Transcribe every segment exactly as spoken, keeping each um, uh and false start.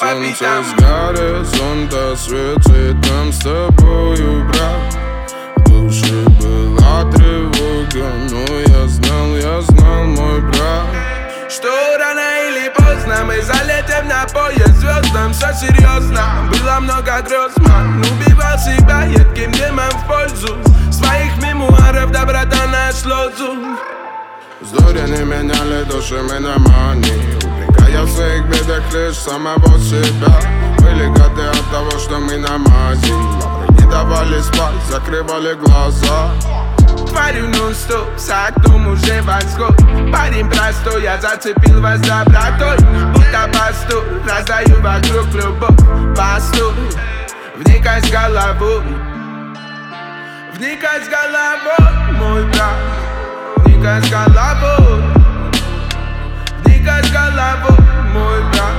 папитам. Солнце с горизонта светит нам с тобою, брат. В душе была тревога, но я знал, я знал, мой брат, что рано или поздно мы залетим на поезд звездам. Все серьезно, было много грез, ман. Убивал себя едким дымом в пользу своих мемуаров, доброта наш лозунг. Вздори не меняли души мы на мании, упрекая в своих бедах лишь самого себя. Были годы от того, что мы на мази, лавры не давали спать, закрывали глаза. Тварю нон-стоп, с окном уже восход. Парень простой, я зацепил вас добротой. Будто пастур, раздаю вокруг любовь. Пастур, вникай с головой, вникай с головой, мой брат. Вникай с головой, вникай с головой, мой брат.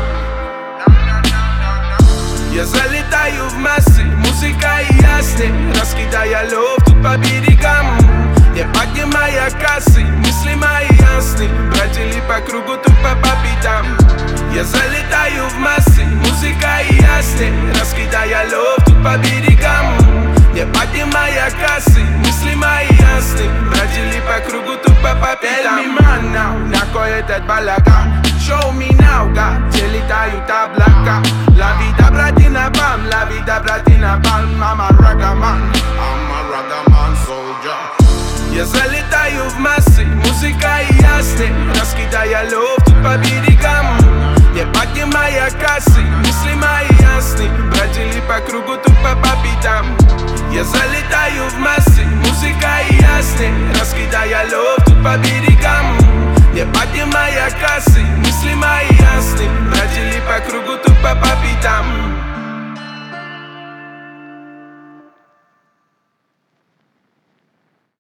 Я залетаю в массы, музыка и ясны, раскидая лов тут по берегам. Не поднимая кассы, мысли мои ясны, бродили по кругу тупо по пятам. Я залетаю в массы, музыка и ясны, раскидая лов тут по берегам. Не поднимая кассы, мысли мои ясны, бродили по кругу тупо по пятам. Tell me man now, на кой этот балаган? Show me now, где летают облака. La vida братина бам, la vida братина бам. I'm a ragaman, I'm a ragaman soldier. Я залетаю в массы, музыка и ясны, раскидая лов тут по берегам. Не поднимая кассы, мысли мои ясны, бродили по кругу тупо по пятам. Я залетаю в массы, музыка и ясны, раскидая лов тут по берегам. Не поднимая кассы, мысли мои ясны, бродили по кругу тупо по пятам.